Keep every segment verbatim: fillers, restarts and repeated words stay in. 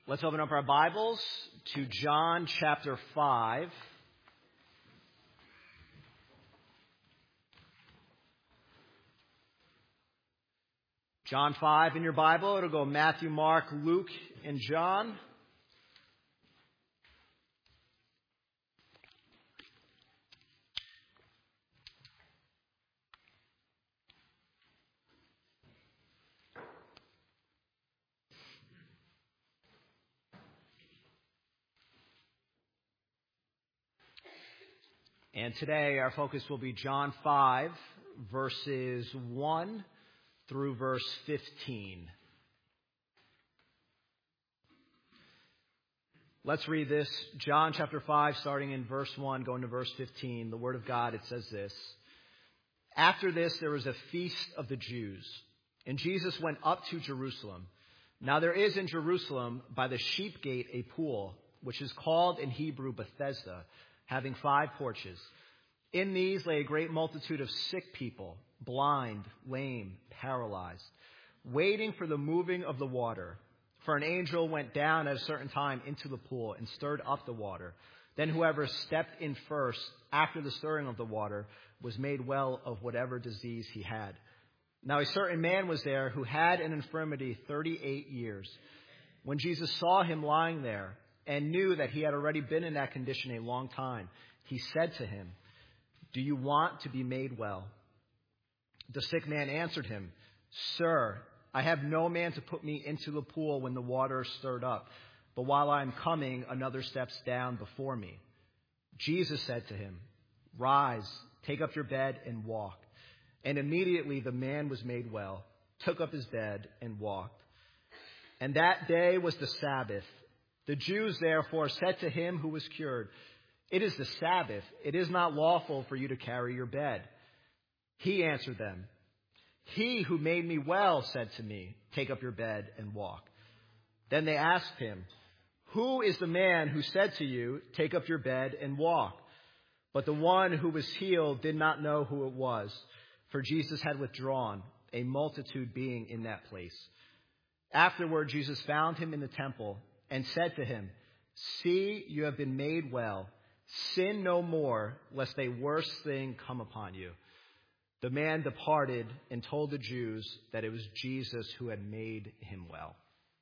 Let's open up our Bibles to John chapter five. John five in your Bible. It'll go Matthew, Mark, Luke, and John. And today our focus will be John five, verses one through verse fifteen. Let's read this. John chapter five, starting in verse one, going to verse fifteen. The Word of God, it says this. After this, there was a feast of the Jews, and Jesus went up to Jerusalem. Now there is in Jerusalem by the sheep gate a pool, which is called in Hebrew Bethesda, having five porches. In these lay a great multitude of sick people, blind, lame, paralyzed, waiting for the moving of the water. For an angel went down at a certain time into the pool and stirred up the water. Then whoever stepped in first after the stirring of the water was made well of whatever disease he had. Now a certain man was there who had an infirmity thirty-eight years. When Jesus saw him lying there, and knew that he had already been in that condition a long time, he said to him, "Do you want to be made well?" The sick man answered him, "Sir, I have no man to put me into the pool when the water is stirred up, but while I am coming, another steps down before me." Jesus said to him, "Rise, take up your bed and walk." And immediately the man was made well, took up his bed and walked. And that day was the Sabbath. The Jews therefore said to him who was cured, "It is the Sabbath. It is not lawful for you to carry your bed." He answered them, "He who made me well said to me, 'Take up your bed and walk.'" Then they asked him, "Who is the man who said to you, 'Take up your bed and walk'?" But the one who was healed did not know who it was, for Jesus had withdrawn, a multitude being in that place. Afterward, Jesus found him in the temple and said to him, "See, you have been made well. Sin no more, lest a worse thing come upon you." The man departed and told the Jews that it was Jesus who had made him well.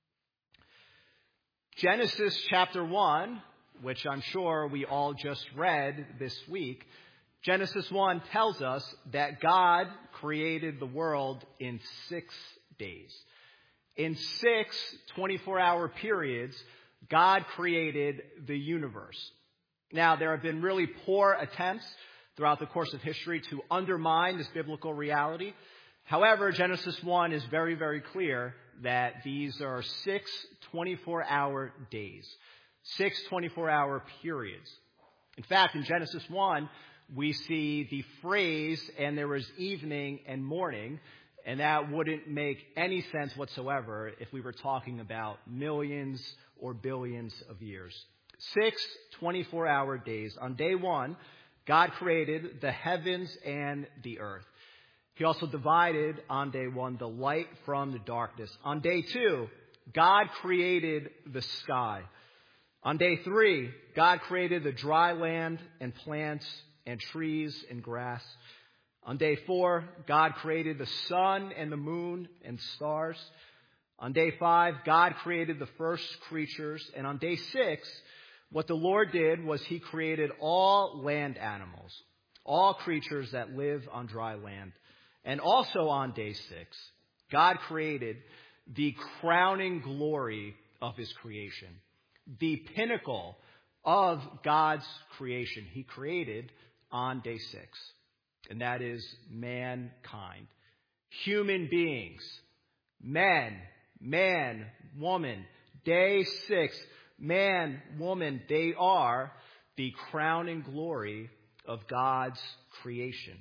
Genesis chapter one, which I'm sure we all just read this week, Genesis one tells us that God created the world in six days. In six twenty-four hour periods, God created the universe. Now, there have been really poor attempts throughout the course of history to undermine this biblical reality. However, Genesis one is very, very clear that these are six twenty-four hour days, six twenty-four hour periods. In fact, in Genesis one, we see the phrase, "and there was evening and morning," and that wouldn't make any sense whatsoever if we were talking about millions or billions of years. Six twenty-four hour days. On day one, God created the heavens and the earth. He also divided on day one the light from the darkness. On day two, God created the sky. On day three, God created the dry land and plants and trees and grass. On day four, God created the sun and the moon and stars. On day five, God created the first creatures. And on day six, what the Lord did was he created all land animals, all creatures that live on dry land. And also on day six, God created the crowning glory of his creation, the pinnacle of God's creation. He created on day six. And that is mankind. Human beings. Men, man, woman. Day six, man, woman. They are the crowning glory of God's creation.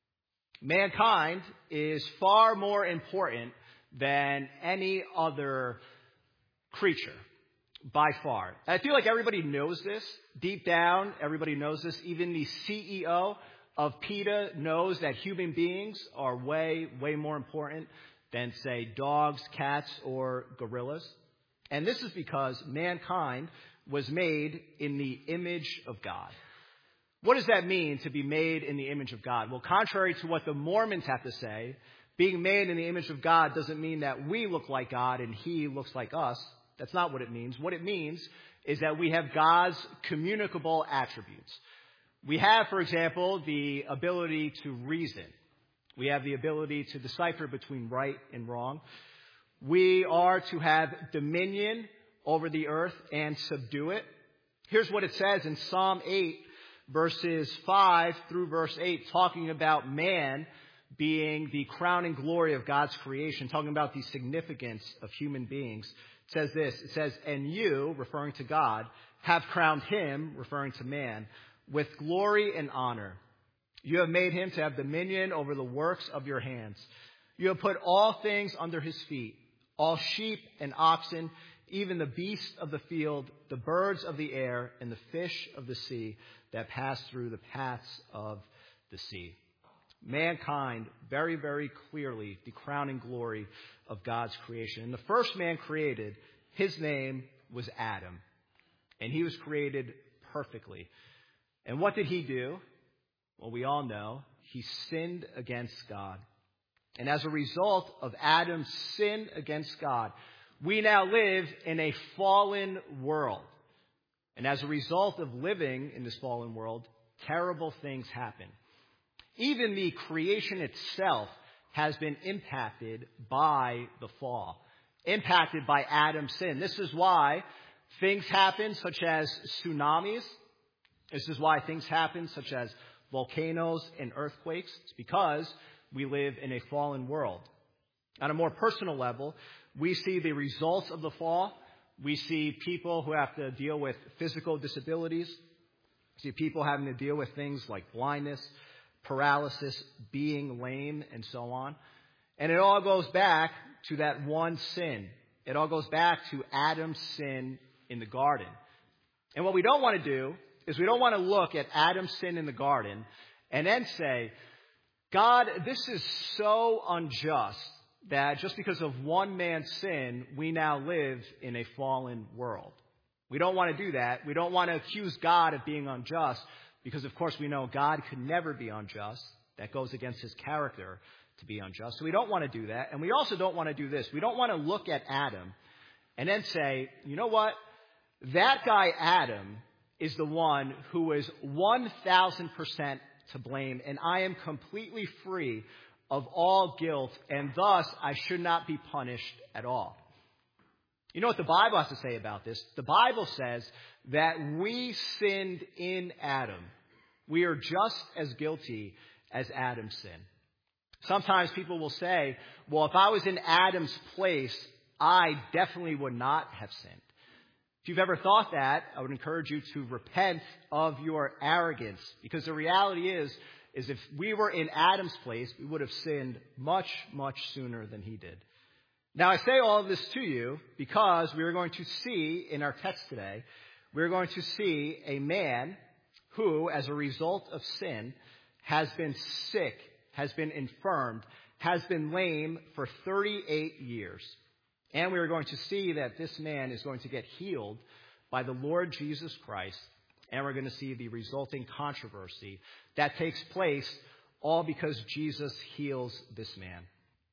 Mankind is far more important than any other creature, by far. I feel like everybody knows this. Deep down, everybody knows this. Even the C E O of PETA knows that human beings are way, way more important than, say, dogs, cats, or gorillas. And this is because mankind was made in the image of God. What does that mean, to be made in the image of God? Well, contrary to what the Mormons have to say, being made in the image of God doesn't mean that we look like God and He looks like us. That's not what it means. What it means is that we have God's communicable attributes. We have, for example, the ability to reason. We have the ability to decipher between right and wrong. We are to have dominion over the earth and subdue it. Here's what it says in Psalm eight, verses five through verse eight, talking about man being the crowning glory of God's creation, talking about the significance of human beings. It says this, it says, "And you," referring to God, "have crowned him," referring to man, "with glory and honor. You have made him to have dominion over the works of your hands. You have put all things under his feet, all sheep and oxen, even the beasts of the field, the birds of the air, and the fish of the sea that pass through the paths of the sea." Mankind, very, very clearly, the crowning glory of God's creation. And the first man created, his name was Adam. And he was created perfectly. And what did he do? Well, we all know he sinned against God. And as a result of Adam's sin against God, we now live in a fallen world. And as a result of living in this fallen world, terrible things happen. Even the creation itself has been impacted by the fall, impacted by Adam's sin. This is why things happen such as tsunamis. This is why things happen such as volcanoes and earthquakes. It's because we live in a fallen world. On a more personal level, we see the results of the fall. We see people who have to deal with physical disabilities. We see people having to deal with things like blindness, paralysis, being lame, and so on. And it all goes back to that one sin. It all goes back to Adam's sin in the garden. And what we don't want to do is we don't want to look at Adam's sin in the garden and then say, God, this is so unjust that just because of one man's sin, we now live in a fallen world. We don't want to do that. We don't want to accuse God of being unjust because, of course, we know God could never be unjust. That goes against his character to be unjust. So we don't want to do that. And we also don't want to do this. We don't want to look at Adam and then say, you know what? That guy Adam is the one who is one thousand percent to blame, and I am completely free of all guilt, and thus I should not be punished at all. You know what the Bible has to say about this? The Bible says that we sinned in Adam. We are just as guilty as Adam's sin. Sometimes people will say, well, if I was in Adam's place, I definitely would not have sinned. If you've ever thought that, I would encourage you to repent of your arrogance, because the reality is, is if we were in Adam's place, we would have sinned much, much sooner than he did. Now, I say all of this to you because we are going to see in our text today, we're going to see a man who, as a result of sin, has been sick, has been infirmed, has been lame for thirty-eight years. And we are going to see that this man is going to get healed by the Lord Jesus Christ. And we're going to see the resulting controversy that takes place all because Jesus heals this man.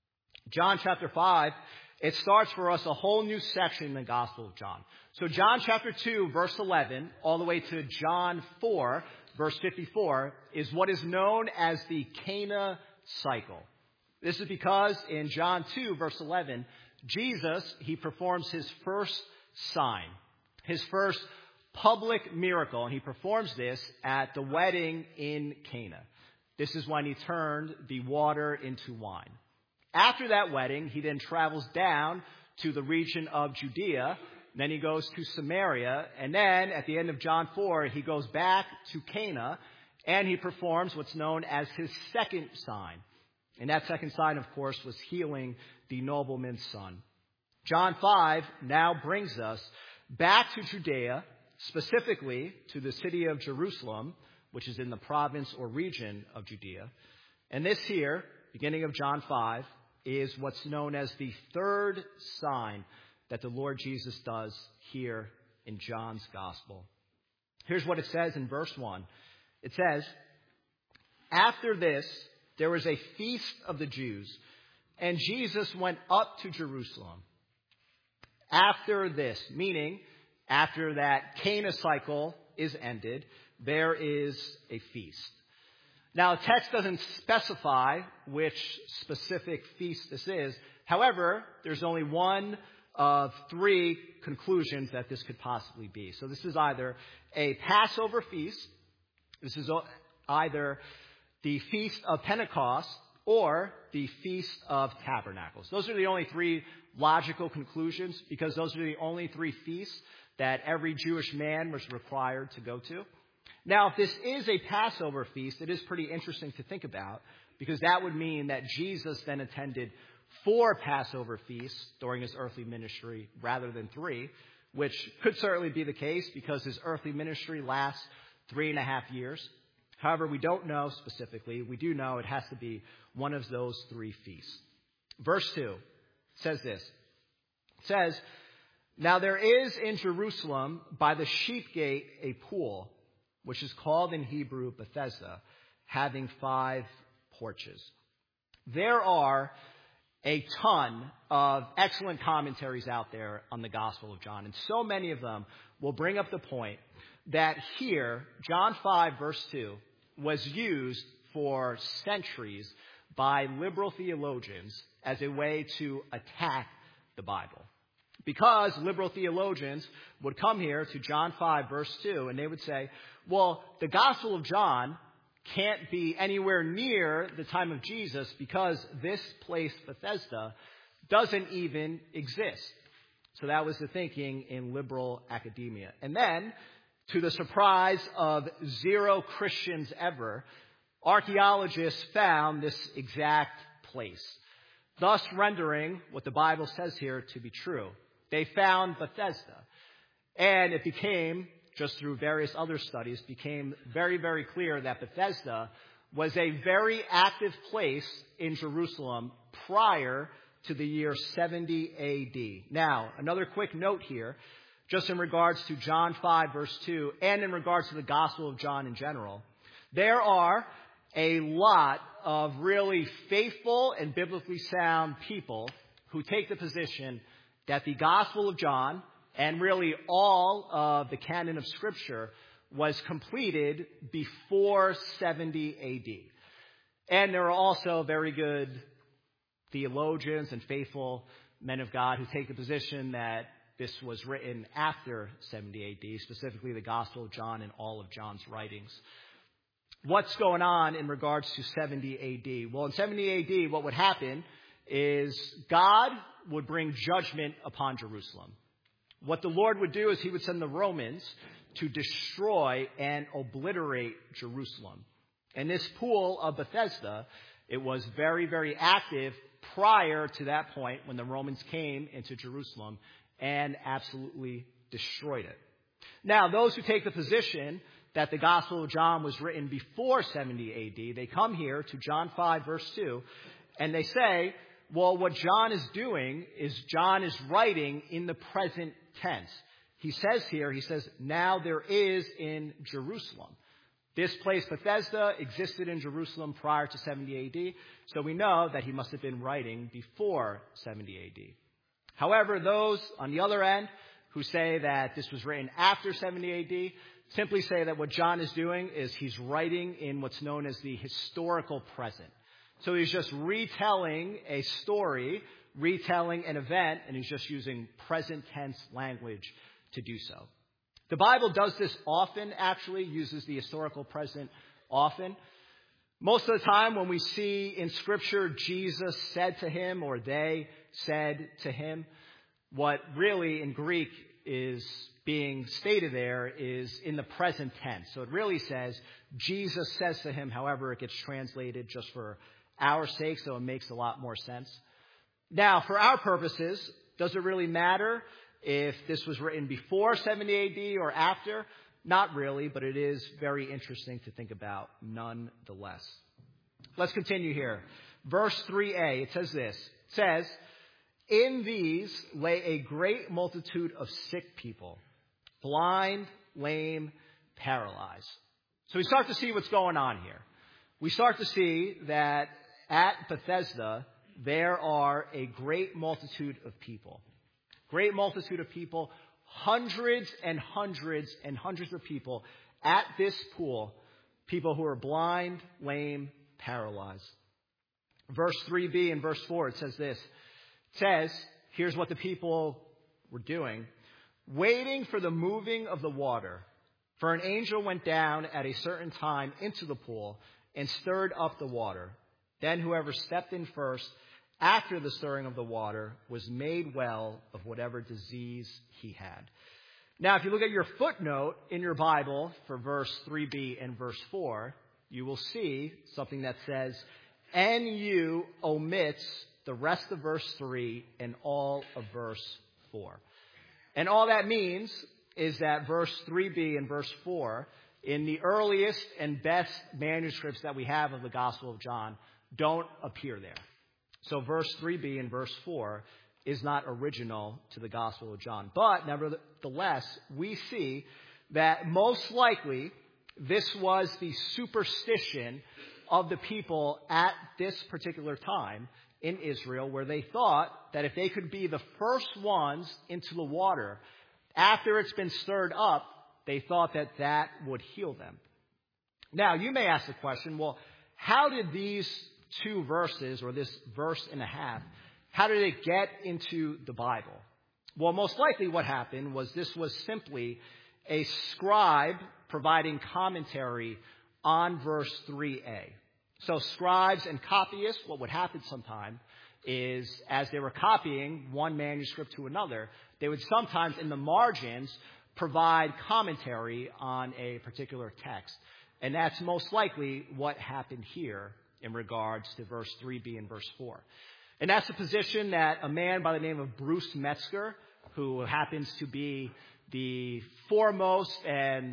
John chapter five, it starts for us a whole new section in the Gospel of John. So John chapter two, verse eleven, all the way to John four, verse fifty-four, is what is known as the Cana cycle. This is because in John two, verse eleven, Jesus, he performs his first sign, his first public miracle, and he performs this at the wedding in Cana. This is when he turned the water into wine. After that wedding, he then travels down to the region of Judea. Then he goes to Samaria. And then at the end of John four, he goes back to Cana and he performs what's known as his second sign. And that second sign, of course, was healing the nobleman's son. John five now brings us back to Judea, specifically to the city of Jerusalem, which is in the province or region of Judea. And this here, beginning of John five, is what's known as the third sign that the Lord Jesus does here in John's gospel. Here's what it says in verse one. It says, "After this, there was a feast of the Jews, and Jesus went up to Jerusalem." After this, meaning after that Cana cycle is ended, there is a feast. Now, the text doesn't specify which specific feast this is. However, there's only one of three conclusions that this could possibly be. So this is either a Passover feast, this is either the Feast of Pentecost, or the Feast of Tabernacles. Those are the only three logical conclusions, because those are the only three feasts that every Jewish man was required to go to. Now, if this is a Passover feast, it is pretty interesting to think about, because that would mean that Jesus then attended four Passover feasts during his earthly ministry rather than three, which could certainly be the case because his earthly ministry lasts three and a half years. However, we don't know specifically. We do know it has to be one of those three feasts. Verse two says this. It says, "Now there is in Jerusalem by the sheep gate a pool, which is called in Hebrew Bethesda, having five porches." There are a ton of excellent commentaries out there on the Gospel of John, and so many of them will bring up the point that here, John five, verse two, was used for centuries by liberal theologians as a way to attack the Bible. Because liberal theologians would come here to John five, verse two, and they would say, well, the Gospel of John can't be anywhere near the time of Jesus because this place, Bethesda, doesn't even exist. So that was the thinking in liberal academia. And then, to the surprise of zero Christians ever, archaeologists found this exact place, thus rendering what the Bible says here to be true. They found Bethesda, and it became, just through various other studies, became very, very clear that Bethesda was a very active place in Jerusalem prior to the year seventy A D. Now, another quick note here, just in regards to John five, verse two, and in regards to the Gospel of John in general. There are a lot of really faithful and biblically sound people who take the position that the Gospel of John, and really all of the canon of Scripture, was completed before seventy A D. And there are also very good theologians and faithful men of God who take the position that this was written after seventy A D, specifically the Gospel of John and all of John's writings. What's going on in regards to seventy A D? Well, in seventy A D, what would happen is God would bring judgment upon Jerusalem. What the Lord would do is he would send the Romans to destroy and obliterate Jerusalem. And this pool of Bethesda, it was very, very active prior to that point when the Romans came into Jerusalem and absolutely destroyed it. Now, those who take the position that the Gospel of John was written before seventy A D, they come here to John five, verse two, and they say, well, what John is doing is John is writing in the present tense. He says here, he says, now there is in Jerusalem. This place, Bethesda, existed in Jerusalem prior to seventy A D, so we know that he must have been writing before seventy A D. However, those on the other end who say that this was written after seventy A D simply say that what John is doing is he's writing in what's known as the historical present. So he's just retelling a story, retelling an event, and he's just using present tense language to do so. The Bible does this often, actually, uses the historical present often. Most of the time when we see in Scripture Jesus said to him or they said to him, what really in Greek is being stated there is in the present tense. So it really says Jesus says to him, however, it gets translated just for our sake, so it makes a lot more sense. Now, for our purposes, does it really matter if this was written before seventy A D or after? Not really, but it is very interesting to think about nonetheless. Let's continue here. Verse three a, it says this. It says, In these lay a great multitude of sick people, blind, lame, paralyzed. So we start to see what's going on here. We start to see that at Bethesda, there are a great multitude of people. Great multitude of people, hundreds and hundreds and hundreds of people at this pool, people who are blind, lame, paralyzed. Verse three b and verse four, it says this. It says, here's what the people were doing. Waiting for the moving of the water. For an angel went down at a certain time into the pool and stirred up the water. Then whoever stepped in first after the stirring of the water was made well of whatever disease he had. Now, if you look at your footnote in your Bible for verse three b and verse four, you will see something that says, N U omits the rest of verse three and all of verse four. And all that means is that verse three b and verse four, in the earliest and best manuscripts that we have of the Gospel of John, don't appear there. So verse three b and verse four is not original to the Gospel of John. But nevertheless, we see that most likely this was the superstition of the people at this particular time in Israel, where they thought that if they could be the first ones into the water after it's been stirred up, they thought that that would heal them. Now, you may ask the question, well, how did these two verses, or this verse and a half, how did it get into the Bible? Well, most likely what happened was this was simply a scribe providing commentary on verse three a. So scribes and copyists, what would happen sometime is as they were copying one manuscript to another, they would sometimes in the margins provide commentary on a particular text. And that's most likely what happened here in regards to verse three b and verse four. And that's a position that a man by the name of Bruce Metzger, who happens to be the foremost and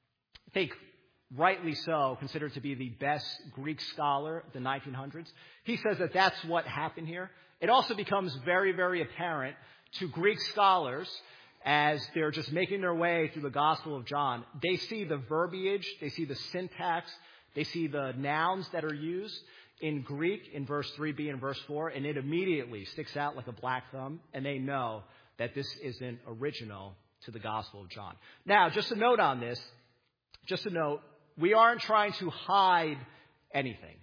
I think rightly so, considered to be the best Greek scholar of the nineteen hundreds. He says that that's what happened here. It also becomes very, very apparent to Greek scholars as they're just making their way through the Gospel of John. They see the verbiage, they see the syntax, they see the nouns that are used in Greek in verse three b and verse four, and it immediately sticks out like a black thumb, and they know that this isn't original to the Gospel of John. Now, just a note on this, just a note, we aren't trying to hide anything,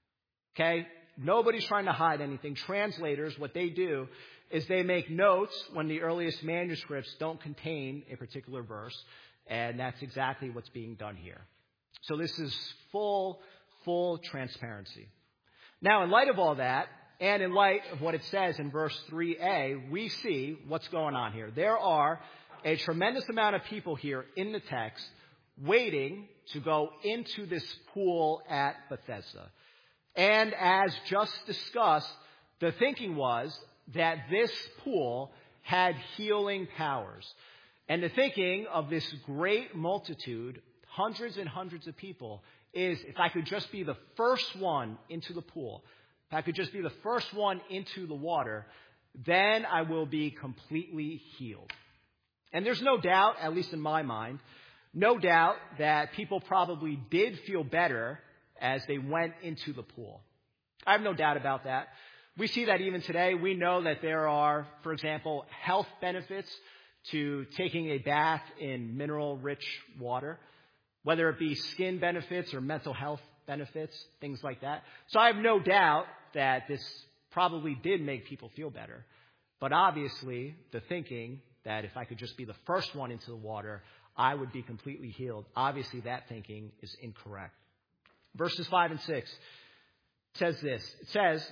okay? Nobody's trying to hide anything. Translators, what they do is they make notes when the earliest manuscripts don't contain a particular verse, and that's exactly what's being done here. So this is full, full transparency. Now, in light of all that, and in light of what it says in verse three a, we see what's going on here. There are a tremendous amount of people here in the text waiting to go into this pool at Bethesda. And as just discussed, the thinking was that this pool had healing powers. And the thinking of this great multitude, hundreds and hundreds of people, is if I could just be the first one into the pool, if I could just be the first one into the water, then I will be completely healed. And there's no doubt, at least in my mind, no doubt that people probably did feel better as they went into the pool. I have no doubt about that. We see that even today. We know that there are, for example, health benefits to taking a bath in mineral-rich water, whether it be skin benefits or mental health benefits, things like that. So I have no doubt that this probably did make people feel better. But obviously, the thinking that if I could just be the first one into the water, I would be completely healed. Obviously, that thinking is incorrect. Verses five and six says this. It says,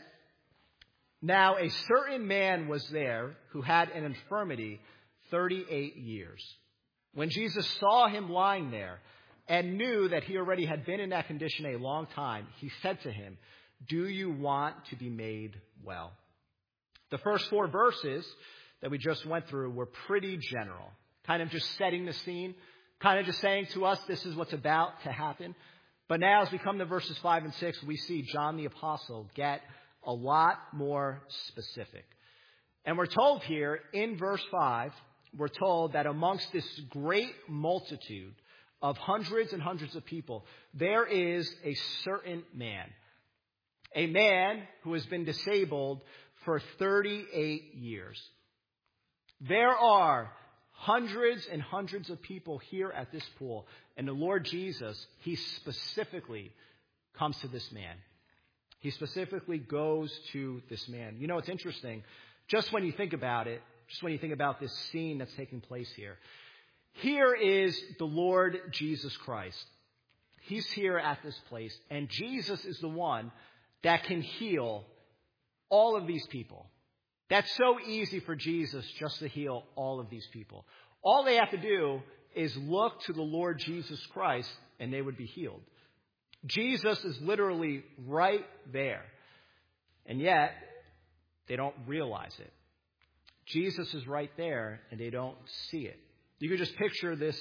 "Now a certain man was there who had an infirmity thirty-eight years. When Jesus saw him lying there and knew that he already had been in that condition a long time, he said to him, 'Do you want to be made well?'" The first four verses that we just went through were pretty general, kind of just setting the scene, kind of just saying to us this is what's about to happen. But now as we come to verses five and six, we see John the Apostle get a lot more specific. And we're told here in verse five, we're told that amongst this great multitude of hundreds and hundreds of people, there is a certain man. A man who has been disabled for thirty-eight years. There are hundreds and hundreds of people here at this pool, and the Lord Jesus, he specifically comes to this man. He specifically goes to this man. You know, it's interesting. Just when you think about it, just when you think about this scene that's taking place here, here is the Lord Jesus Christ. He's here at this place, and Jesus is the one that can heal all of these people. That's so easy for Jesus just to heal all of these people. All they have to do is look to the Lord Jesus Christ, and they would be healed. Jesus is literally right there, and yet they don't realize it. Jesus is right there, and they don't see it. You could just picture this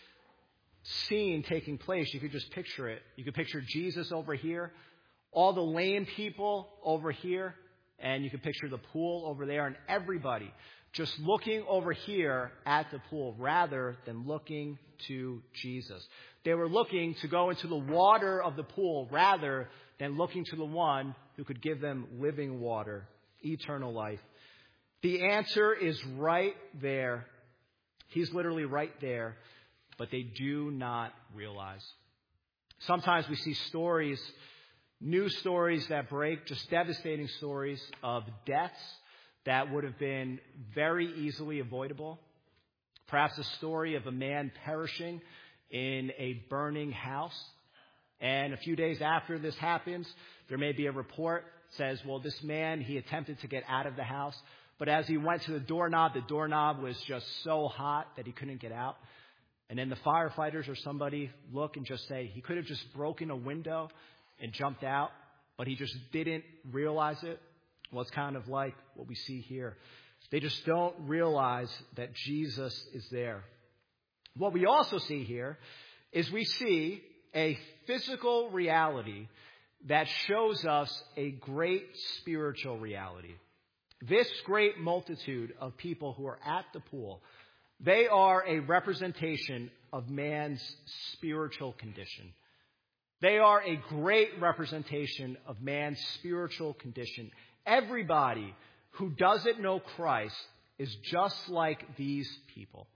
scene taking place. You could just picture it. You could picture Jesus over here, all the lame people over here, and you could picture the pool over there, and everybody just looking over here at the pool rather than looking to Jesus. They were looking to go into the water of the pool rather than looking to the one who could give them living water, eternal life. The answer is right there. He's literally right there, but they do not realize. Sometimes we see stories, news stories that break, just devastating stories of deaths that would have been very easily avoidable. Perhaps a story of a man perishing in a burning house. And a few days after this happens, there may be a report that says, well, this man, he attempted to get out of the house, but as he went to the doorknob, the doorknob was just so hot that he couldn't get out. And then the firefighters or somebody look and just say, he could have just broken a window and jumped out, but he just didn't realize it. Well, it's kind of like what we see here. They just don't realize that Jesus is there. What we also see here is we see a physical reality that shows us a great spiritual reality. This great multitude of people who are at the pool, they are a representation of man's spiritual condition. They are a great representation of man's spiritual condition. Everybody who doesn't know Christ is just like these people.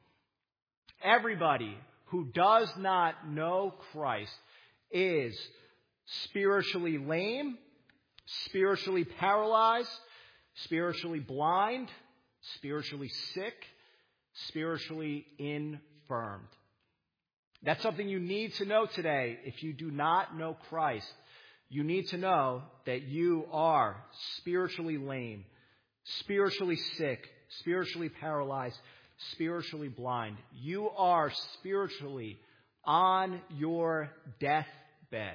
Everybody who does not know Christ is spiritually lame, spiritually paralyzed, spiritually blind, spiritually sick, spiritually infirmed. That's something you need to know today. If you do not know Christ, you need to know that you are spiritually lame, spiritually sick, spiritually paralyzed, spiritually blind. You are spiritually on your deathbed.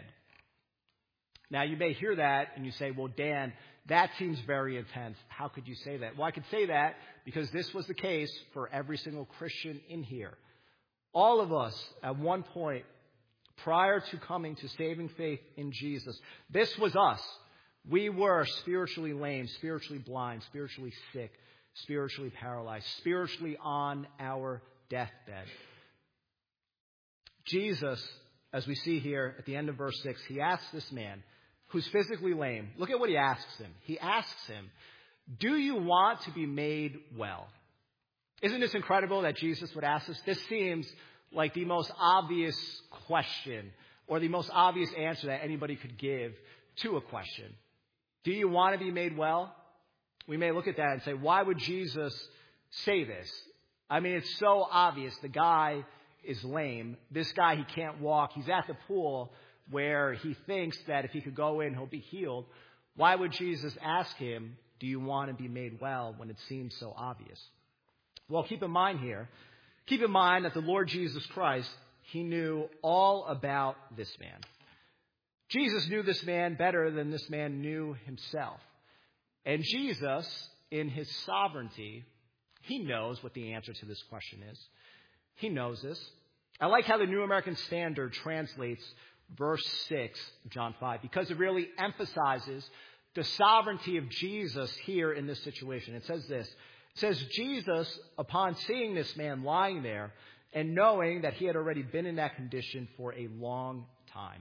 Now, you may hear that and you say, well, Dan, that seems very intense. How could you say that? Well, I could say that because this was the case for every single Christian in here. All of us, at one point, prior to coming to saving faith in Jesus, this was us. We were spiritually lame, spiritually blind, spiritually sick, spiritually paralyzed, spiritually on our deathbed. Jesus, as we see here at the end of verse six, he asks this man who's physically lame. Look at what he asks him. He asks him, do you want to be made well? Isn't this incredible that Jesus would ask this? This seems like the most obvious question or the most obvious answer that anybody could give to a question. Do you want to be made well? We may look at that and say, why would Jesus say this? I mean, it's so obvious. The guy is lame. This guy, he can't walk. He's at the pool where he thinks that if he could go in, he'll be healed. Why would Jesus ask him, do you want to be made well, when it seems so obvious? Well, keep in mind here, keep in mind that the Lord Jesus Christ, he knew all about this man. Jesus knew this man better than this man knew himself. And Jesus, in his sovereignty, he knows what the answer to this question is. He knows this. I like how the New American Standard translates verse six, John five, because it really emphasizes the sovereignty of Jesus here in this situation. It says this. It says, Jesus, upon seeing this man lying there and knowing that he had already been in that condition for a long time.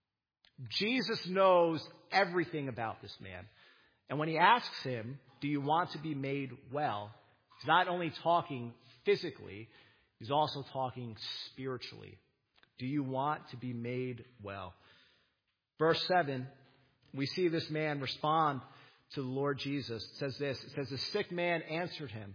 Jesus knows everything about this man. And when he asks him, do you want to be made well? He's not only talking physically, he's also talking spiritually. Do you want to be made well? Verse seven, we see this man respond to the Lord Jesus. It says this, it says, the sick man answered him,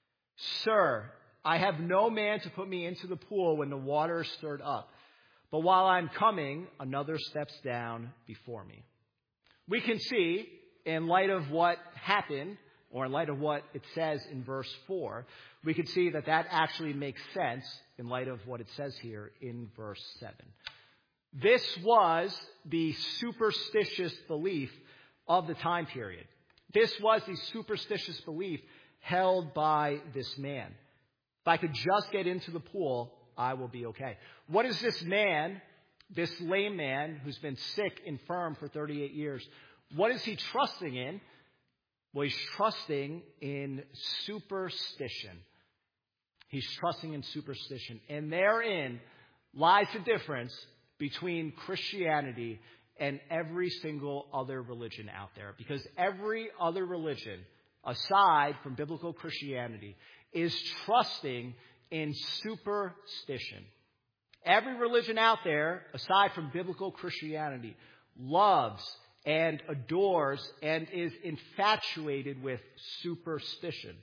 Sir, I have no man to put me into the pool when the water is stirred up. But while I'm coming, another steps down before me. We can see, in light of what happened, or in light of what it says in verse four, we can see that that actually makes sense in light of what it says here in verse seven. This was the superstitious belief of the time period. This was the superstitious belief held by this man. If I could just get into the pool, I will be okay. What is this man, this lame man who's been sick, infirm for thirty-eight years, what is he trusting in? Well, he's trusting in superstition. He's trusting in superstition. And therein lies the difference between Christianity and every single other religion out there. Because every other religion, aside from biblical Christianity, is trusting in superstition. Every religion out there, aside from biblical Christianity, loves and adores and is infatuated with superstition.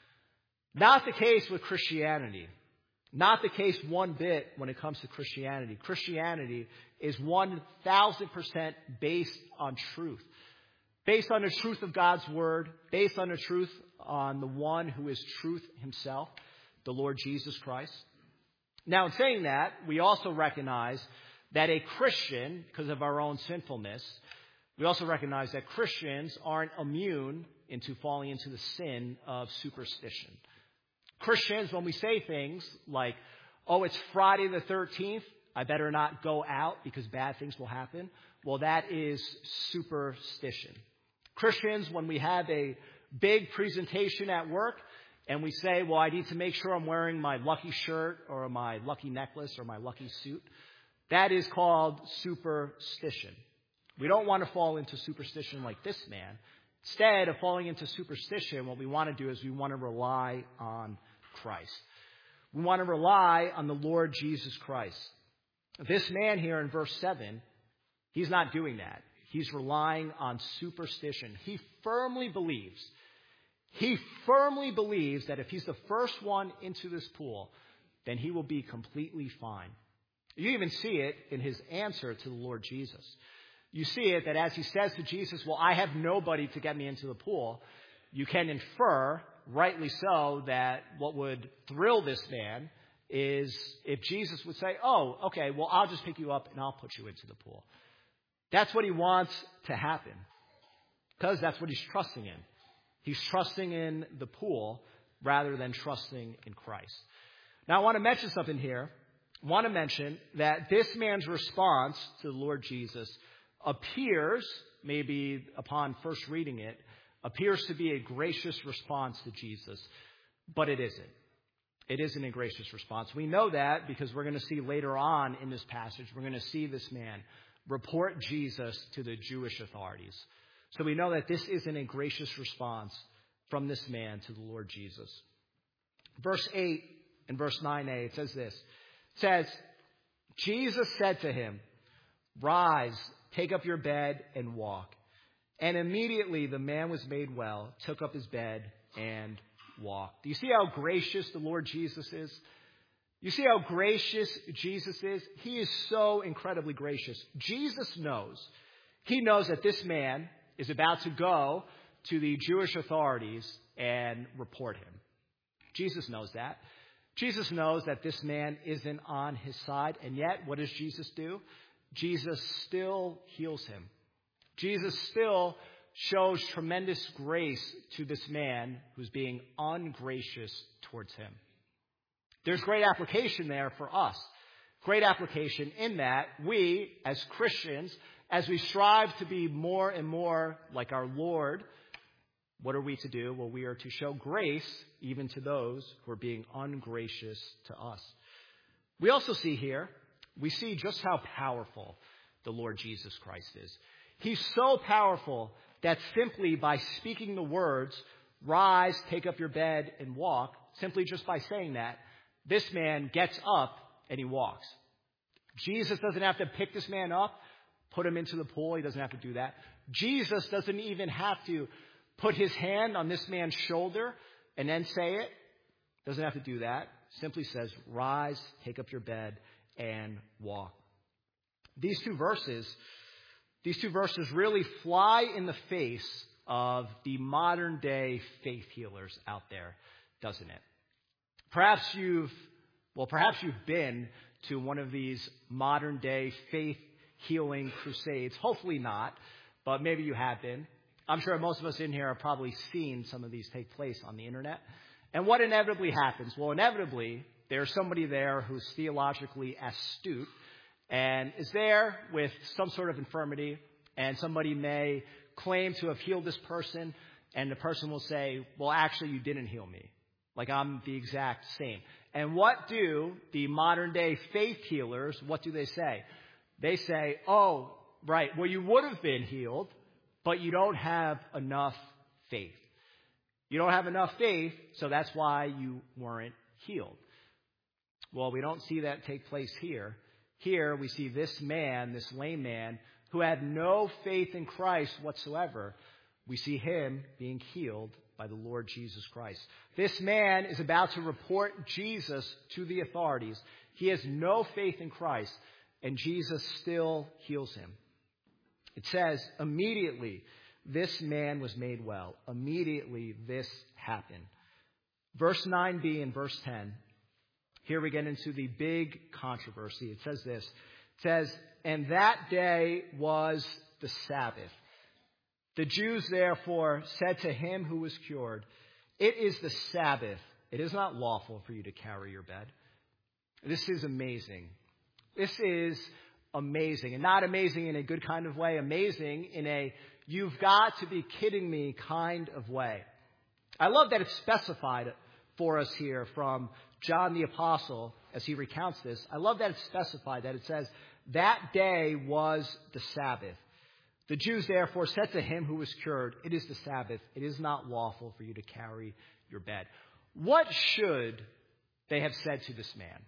Not the case with Christianity. Not the case one bit when it comes to Christianity. Christianity is one thousand percent based on truth. Based on the truth of God's word. Based on the truth on the one who is truth himself, the Lord Jesus Christ. Now, in saying that, we also recognize that a Christian, because of our own sinfulness, we also recognize that Christians aren't immune into falling into the sin of superstition. Christians, when we say things like, oh, it's Friday the thirteenth, I better not go out because bad things will happen. Well, that is superstition. Christians, when we have a big presentation at work and we say, well, I need to make sure I'm wearing my lucky shirt or my lucky necklace or my lucky suit, that is called superstition. We don't want to fall into superstition like this man. Instead of falling into superstition, what we want to do is we want to rely on Christ. We want to rely on the Lord Jesus Christ. This man here in verse seven, he's not doing that. He's relying on superstition. He firmly believes, he firmly believes that if he's the first one into this pool, then he will be completely fine. You even see it in his answer to the Lord Jesus. You see it that as he says to Jesus, well, I have nobody to get me into the pool, you can infer, rightly so, that what would thrill this man is if Jesus would say, oh, okay, well, I'll just pick you up and I'll put you into the pool. That's what he wants to happen because that's what he's trusting in. He's trusting in the pool rather than trusting in Christ. Now, I want to mention something here. I want to mention that this man's response to the Lord Jesus appears, maybe upon first reading it, appears to be a gracious response to Jesus, but it isn't. It isn't a gracious response. We know that because we're going to see later on in this passage, we're going to see this man report Jesus to the Jewish authorities. So we know that this isn't a gracious response from this man to the Lord Jesus. Verse eight and verse nine a, it says this. It says, Jesus said to him, rise, take up your bed and walk. And immediately the man was made well, took up his bed and walked. Do you see how gracious the Lord Jesus is? You see how gracious Jesus is? He is so incredibly gracious. Jesus knows. He knows that this man is about to go to the Jewish authorities and report him. Jesus knows that. Jesus knows that this man isn't on his side. And yet, what does Jesus do? Jesus still heals him. Jesus still shows tremendous grace to this man who's being ungracious towards him. There's great application there for us. Great application in that we, as Christians, As we strive to be more and more like our Lord, what are we to do? Well, we are to show grace even to those who are being ungracious to us. We also see here, we see just how powerful the Lord Jesus Christ is. He's so powerful that simply by speaking the words, rise, take up your bed, and walk, simply just by saying that, this man gets up and he walks. Jesus doesn't have to pick this man up, put him into the pool. He doesn't have to do that. Jesus doesn't even have to put his hand on this man's shoulder and then say it. Doesn't have to do that. Simply says, rise, take up your bed, and walk. These two verses, these two verses really fly in the face of the modern day faith healers out there, doesn't it? Perhaps you've, well, perhaps you've been to one of these modern day faith healing crusades. Hopefully not, but maybe you have been. I'm sure most of us in here have probably seen some of these take place on the internet. And what inevitably happens? Well, inevitably, there's somebody there who's theologically astute and is there with some sort of infirmity, and somebody may claim to have healed this person, and the person will say, well, actually, you didn't heal me. Like, I'm the exact same. And what do the modern day faith healers, what do they say? They say, oh, right, well, you would have been healed, but you don't have enough faith. You don't have enough faith, so that's why you weren't healed. Well, we don't see that take place here. Here we see this man, this lame man, who had no faith in Christ whatsoever. We see him being healed by the Lord Jesus Christ. This man is about to report Jesus to the authorities. He has no faith in Christ, and Jesus still heals him. It says, immediately this man was made well. Immediately this happened. Verse nine b and verse ten. Here we get into the big controversy. It says this. It says, and that day was the Sabbath. The Jews therefore said to him who was cured, it is the Sabbath. It is not lawful for you to carry your bed. This is amazing. This is amazing. And not amazing in a good kind of way. Amazing in a you've got to be kidding me kind of way. I love that it's specified for us here from John the Apostle as he recounts this. I love that it's specified, that it says, that day was the Sabbath. The Jews therefore said to him who was cured, it is the Sabbath. It is not lawful for you to carry your bed. What should they have said to this man?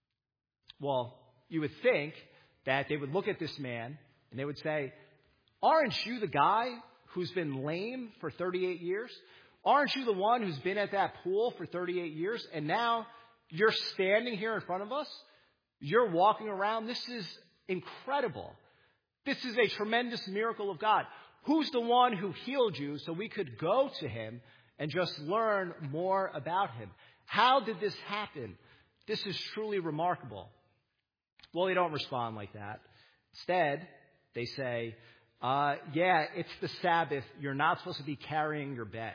Well, you would think that they would look at this man and they would say, aren't you the guy who's been lame for thirty-eight years? Aren't you the one who's been at that pool for thirty-eight years? And now you're standing here in front of us. You're walking around. This is incredible. This is a tremendous miracle of God. Who's the one who healed you so we could go to him and just learn more about him? How did this happen? This is truly remarkable. Well, they don't respond like that. Instead, they say, uh, yeah, it's the Sabbath. You're not supposed to be carrying your bed.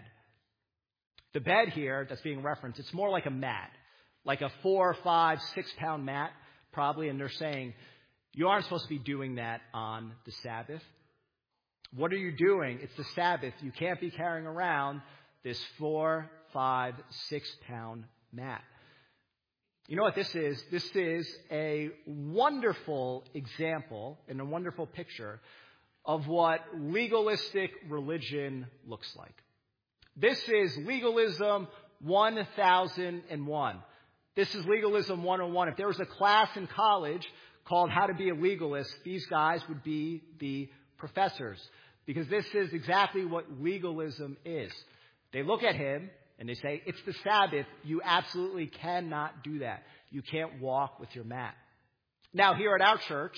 The bed here that's being referenced, it's more like a mat, like a four, five, six pound mat, probably. And they're saying, you aren't supposed to be doing that on the Sabbath. What are you doing? It's the Sabbath. You can't be carrying around this four, five, six pound mat. You know what this is? This is a wonderful example and a wonderful picture of what legalistic religion looks like. This is legalism one thousand one. This is legalism one oh one. If there was a class in college called How to Be a Legalist, these guys would be the professors, because this is exactly what legalism is. They look at him and they say, it's the Sabbath. You absolutely cannot do that. You can't walk with your mat. Now, here at our church,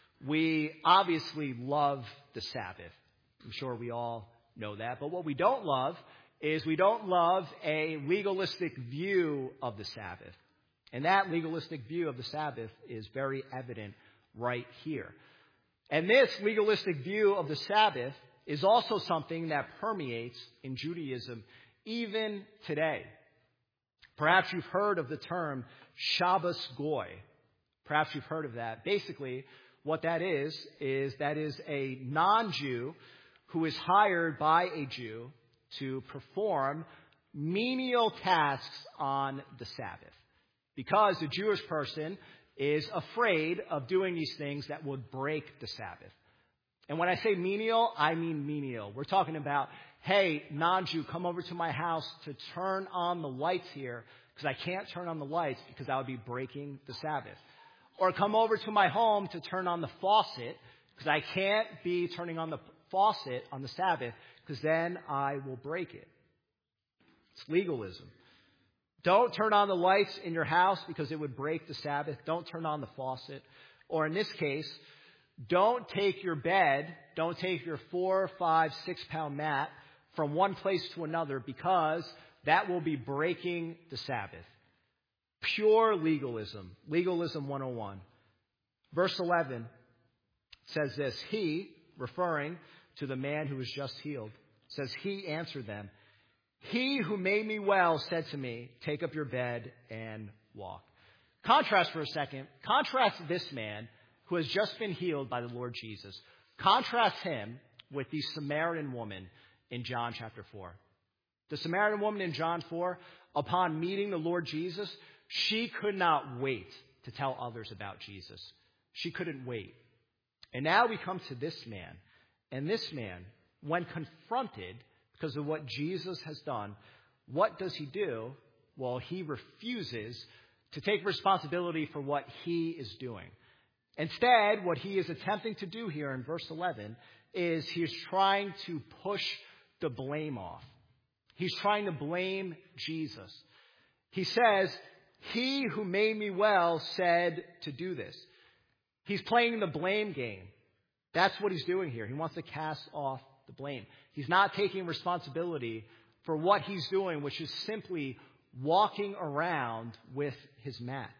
we obviously love the Sabbath. I'm sure we all know that. But what we don't love is we don't love a legalistic view of the Sabbath. And that legalistic view of the Sabbath is very evident right here. And this legalistic view of the Sabbath is also something that permeates in Judaism even today. Perhaps you've heard of the term Shabbos Goy. Perhaps you've heard of that. Basically, what that is, is that is a non-Jew who is hired by a Jew to perform menial tasks on the Sabbath. Because the Jewish person is afraid of doing these things that would break the Sabbath. And when I say menial, I mean menial. We're talking about, hey, non-Jew, come over to my house to turn on the lights here, because I can't turn on the lights because I would be breaking the Sabbath. Or come over to my home to turn on the faucet, because I can't be turning on the faucet on the Sabbath, because then I will break it. It's legalism. Don't turn on the lights in your house because it would break the Sabbath. Don't turn on the faucet. Or in this case, don't take your bed, don't take your four, five, six pound mat from one place to another, because that will be breaking the Sabbath. Pure legalism. Legalism one oh one. Verse eleven says this. He, referring to the man who was just healed, says, he answered them. He who made me well said to me, take up your bed and walk. Contrast for a second. Contrast this man who has just been healed by the Lord Jesus. Contrast him with the Samaritan woman in John chapter four. The Samaritan woman in John four, upon meeting the Lord Jesus, she could not wait to tell others about Jesus. She couldn't wait. And now we come to this man. And this man, when confronted because of what Jesus has done, what does he do? Well, he refuses to take responsibility for what he is doing. Instead, what he is attempting to do here in verse eleven is he is trying to push the blame off. He's trying to blame Jesus. He says, he who made me well said to do this. He's playing the blame game. That's what he's doing here. He wants to cast off the blame. He's not taking responsibility for what he's doing, which is simply walking around with his mat.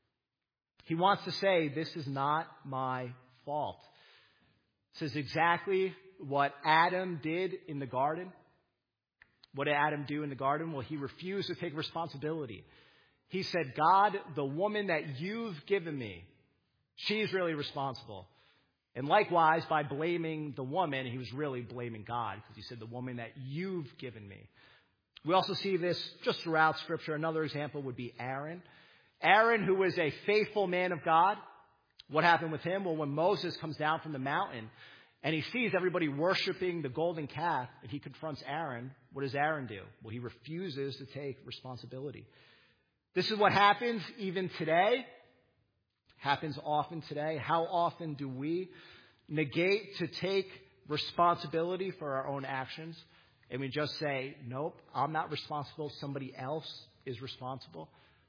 He wants to say, this is not my fault. This is exactly what Adam did in the garden. What did Adam do in the garden? Well, he refused to take responsibility. He said, God, the woman that you've given me, she's really responsible. And likewise, by blaming the woman, he was really blaming God, because he said, the woman that you've given me. We also see this just throughout Scripture. Another example would be Aaron. Aaron, who was a faithful man of God. What happened with him? Well, when Moses comes down from the mountain and he sees everybody worshiping the golden calf, and he confronts Aaron, what does Aaron do? Well, he refuses to take responsibility. This is what happens even today. Happens often today. How often do we negate to take responsibility for our own actions? And we just say, nope, I'm not responsible. Somebody else is responsible.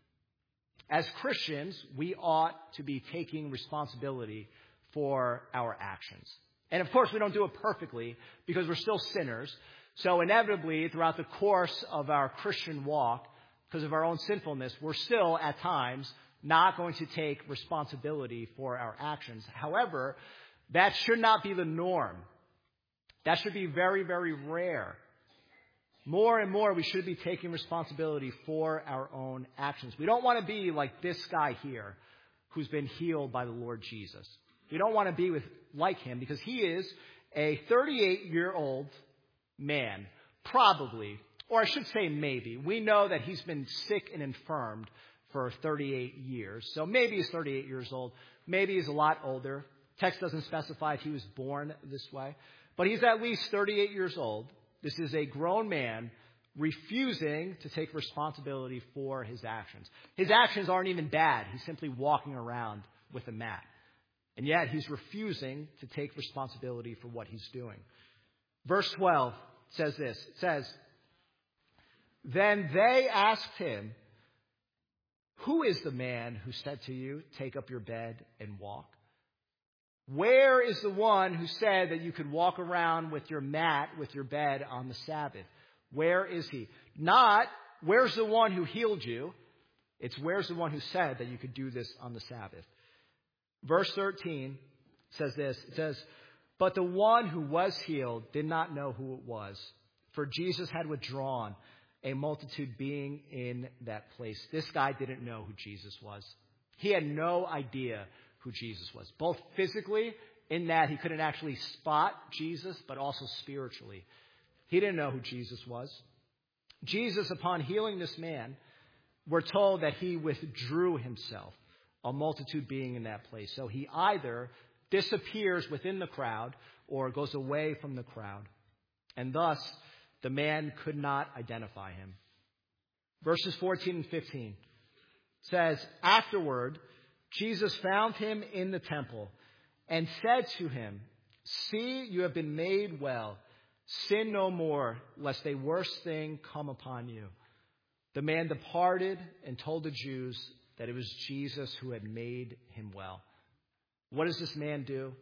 As Christians, we ought to be taking responsibility for our actions. And of course, we don't do it perfectly because we're still sinners. So inevitably, throughout the course of our Christian walk, because of our own sinfulness, we're still at times not going to take responsibility for our actions. However, that should not be the norm. That should be very, very rare. More and more, we should be taking responsibility for our own actions. We don't want to be like this guy here who's been healed by the Lord Jesus. We don't want to be with like him because he is a thirty-eight-year-old man, probably, or I should say maybe. We know that he's been sick and infirmed for thirty-eight years. So maybe he's thirty-eight years old. Maybe he's a lot older. Text doesn't specify if he was born this way. But he's at least thirty-eight years old. This is a grown man refusing to take responsibility for his actions. His actions aren't even bad. He's simply walking around with a mat. And yet he's refusing to take responsibility for what he's doing. Verse twelve says this. It says, then they asked him, who is the man who said to you, take up your bed and walk? Where is the one who said that you could walk around with your mat, with your bed on the Sabbath? Where is he? Not, where's the one who healed you? It's where's the one who said that you could do this on the Sabbath? Verse thirteen says this. It says, but the one who was healed did not know who it was, for Jesus had withdrawn, a multitude being in that place. This guy didn't know who Jesus was. He had no idea who Jesus was, both physically in that he couldn't actually spot Jesus, but also spiritually. He didn't know who Jesus was. Jesus, upon healing this man, we're told that he withdrew himself, a multitude being in that place. So he either disappears within the crowd or goes away from the crowd. And thus, the man could not identify him. Verses fourteen and fifteen says, afterward, Jesus found him in the temple and said to him, see, you have been made well. Sin no more, lest a worse thing come upon you. The man departed and told the Jews that it was Jesus who had made him well. What does this man do?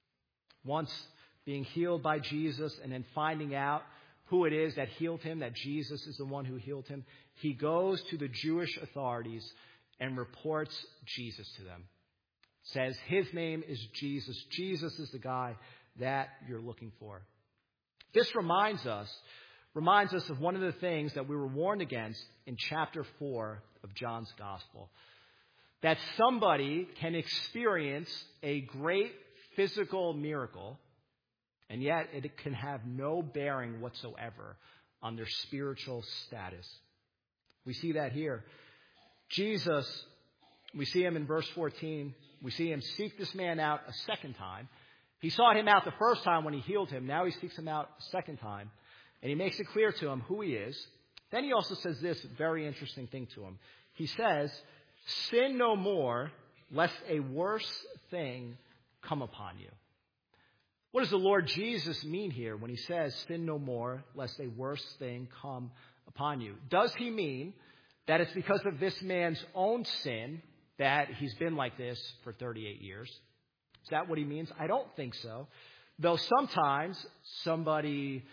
Once being healed by Jesus and then finding out who it is that healed him, that Jesus is the one who healed him, he goes to the Jewish authorities and reports Jesus to them. Says his name is Jesus. Jesus is the guy that you're looking for. This reminds us, reminds us of one of the things that we were warned against in chapter four of John's Gospel. That somebody can experience a great physical miracle, and yet it can have no bearing whatsoever on their spiritual status. We see that here. Jesus, we see him in verse fourteen. We see him seek this man out a second time. He sought him out the first time when he healed him. Now he seeks him out a second time. And he makes it clear to him who he is. Then he also says this very interesting thing to him. He says, sin no more, lest a worse thing come upon you. What does the Lord Jesus mean here when he says, sin no more, lest a worse thing come upon you? Does he mean that it's because of this man's own sin that he's been like this for thirty-eight years? Is that what he means? I don't think so. Though sometimes somebody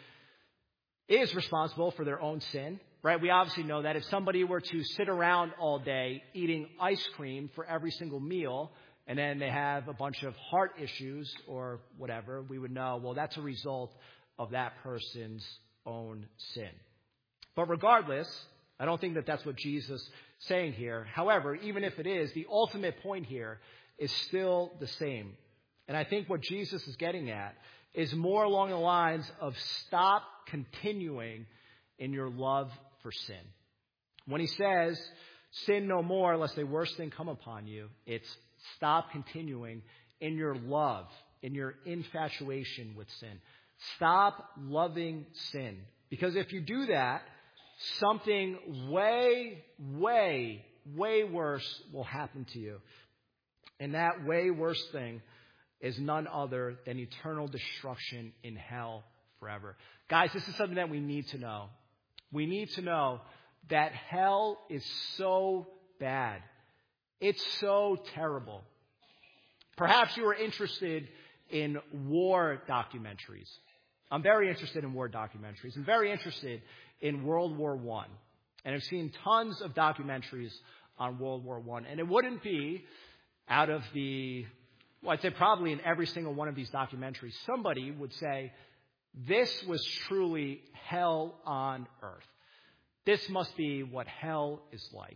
is responsible for their own sin, right? We obviously know that if somebody were to sit around all day eating ice cream for every single meal, and then they have a bunch of heart issues or whatever, we would know, well, that's a result of that person's own sin. But regardless, I don't think that that's what Jesus is saying here. However, even if it is, the ultimate point here is still the same. And I think what Jesus is getting at is more along the lines of stop continuing in your love for sin. When he says, sin no more, lest a worse thing come upon you, it's stop continuing in your love, in your infatuation with sin. Stop loving sin. Because if you do that, something way, way, way worse will happen to you. And that way worse thing is none other than eternal destruction in hell forever. Guys, this is something that we need to know. We need to know that hell is so bad. It's so terrible. Perhaps you are interested in war documentaries. I'm very interested in war documentaries. I'm very interested in World War One. And I've seen tons of documentaries on World War One. And it wouldn't be out of the, well, I'd say probably in every single one of these documentaries, somebody would say, this was truly hell on earth. This must be what hell is like.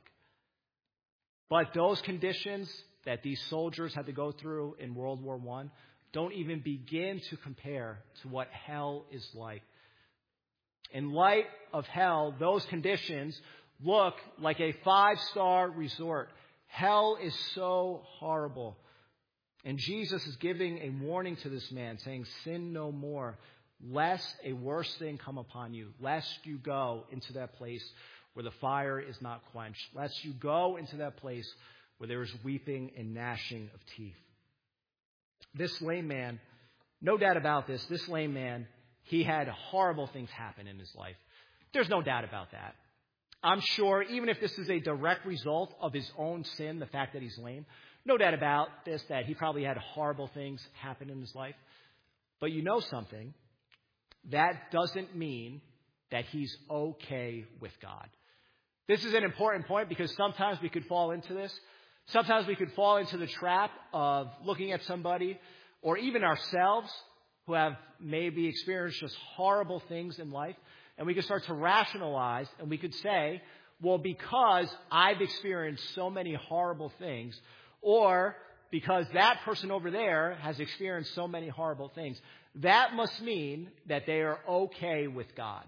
But those conditions that these soldiers had to go through in World War One don't even begin to compare to what hell is like. In light of hell, those conditions look like a five-star resort. Hell is so horrible. And Jesus is giving a warning to this man, saying, sin no more, lest a worse thing come upon you, lest you go into that place where the fire is not quenched, lest you go into that place where there is weeping and gnashing of teeth. This lame man, no doubt about this, this lame man, he had horrible things happen in his life. There's no doubt about that. I'm sure, even if this is a direct result of his own sin, the fact that he's lame, no doubt about this, that he probably had horrible things happen in his life. But you know something? That doesn't mean that he's okay with God. This is an important point because sometimes we could fall into this. Sometimes we could fall into the trap of looking at somebody or even ourselves who have maybe experienced just horrible things in life, and we could start to rationalize, and we could say, well, because I've experienced so many horrible things, or because that person over there has experienced so many horrible things. That must mean that they are okay with God.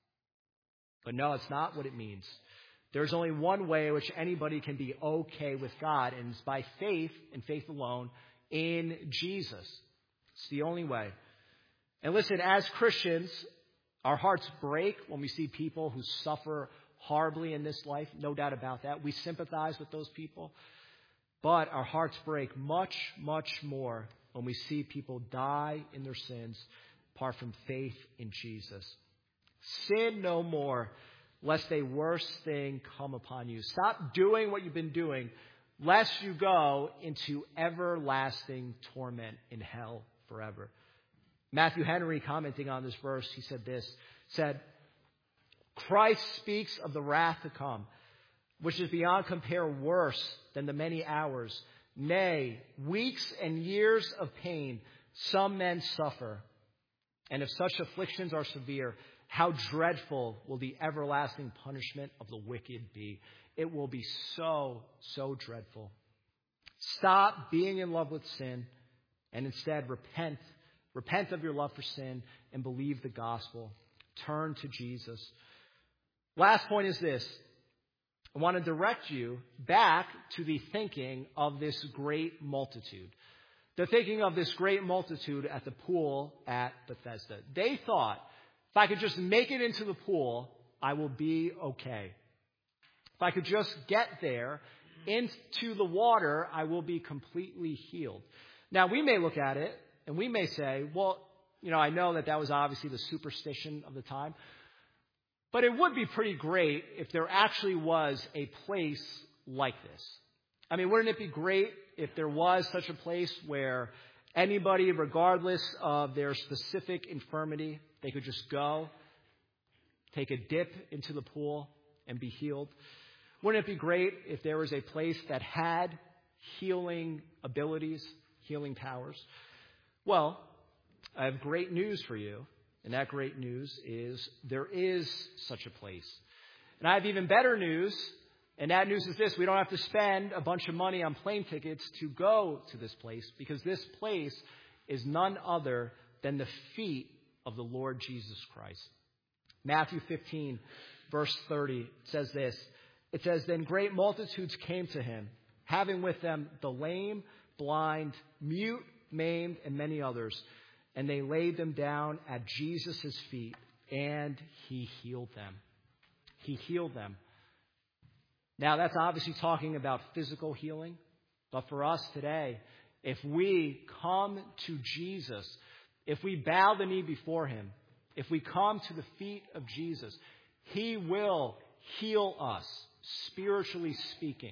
But no, it's not what it means. There's only one way in which anybody can be okay with God, and it's by faith and faith alone in Jesus. It's the only way. And listen, as Christians, our hearts break when we see people who suffer horribly in this life. No doubt about that. We sympathize with those people. But our hearts break much, much more when we see people die in their sins apart from faith in Jesus. Sin no more, lest a worse thing come upon you. Stop doing what you've been doing, lest you go into everlasting torment in hell forever. Matthew Henry, commenting on this verse, he said this, said, Christ speaks of the wrath to come, which is beyond compare worse than the many hours, nay, weeks and years of pain some men suffer. And if such afflictions are severe, how dreadful will the everlasting punishment of the wicked be? It will be so, so dreadful. Stop being in love with sin and instead repent. Repent of your love for sin and believe the gospel. Turn to Jesus. Last point is this. I want to direct you back to the thinking of this great multitude. The thinking of this great multitude at the pool at Bethesda. They thought, if I could just make it into the pool, I will be okay. If I could just get there into the water, I will be completely healed. Now, we may look at it and we may say, well, you know, I know that that was obviously the superstition of the time. But it would be pretty great if there actually was a place like this. I mean, wouldn't it be great if there was such a place where anybody, regardless of their specific infirmity, they could just go, take a dip into the pool, and be healed? Wouldn't it be great if there was a place that had healing abilities, healing powers? Well, I have great news for you. And that great news is there is such a place. And I have even better news. And that news is this. We don't have to spend a bunch of money on plane tickets to go to this place, because this place is none other than the feet of the Lord Jesus Christ. Matthew fifteen, verse thirty, says this. It says, Then great multitudes came to him, having with them the lame, blind, mute, maimed, and many others. And they laid them down at Jesus' feet, and he healed them. He healed them. Now, that's obviously talking about physical healing. But for us today, if we come to Jesus, if we bow the knee before him, if we come to the feet of Jesus, he will heal us, spiritually speaking.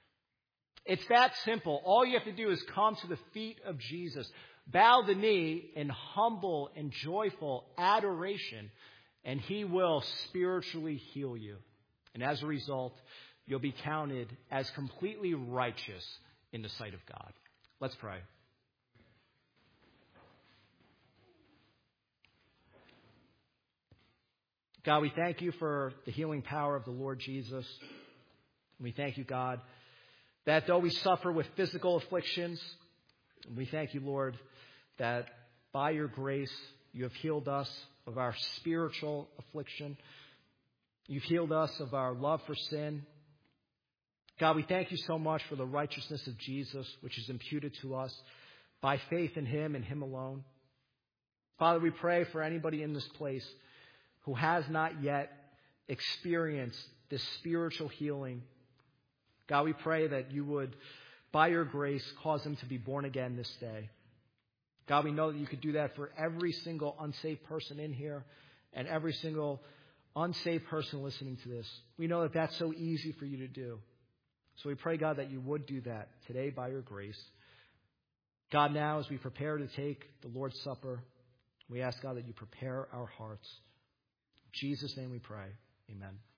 It's that simple. All you have to do is come to the feet of Jesus. Bow the knee in humble and joyful adoration, and he will spiritually heal you. And as a result, you'll be counted as completely righteous in the sight of God. Let's pray. God, we thank you for the healing power of the Lord Jesus. We thank you, God, that though we suffer with physical afflictions, we thank you, Lord, that by your grace you have healed us of our spiritual affliction. You've healed us of our love for sin. God, we thank you so much for the righteousness of Jesus, which is imputed to us by faith in him and him alone. Father, we pray for anybody in this place who has not yet experienced this spiritual healing. God, we pray that you would, by your grace, cause them to be born again this day. God, we know that you could do that for every single unsaved person in here and every single unsaved person listening to this. We know that that's so easy for you to do. So we pray, God, that you would do that today by your grace. God, now as we prepare to take the Lord's Supper, we ask, God, that you prepare our hearts. In Jesus' name we pray. Amen.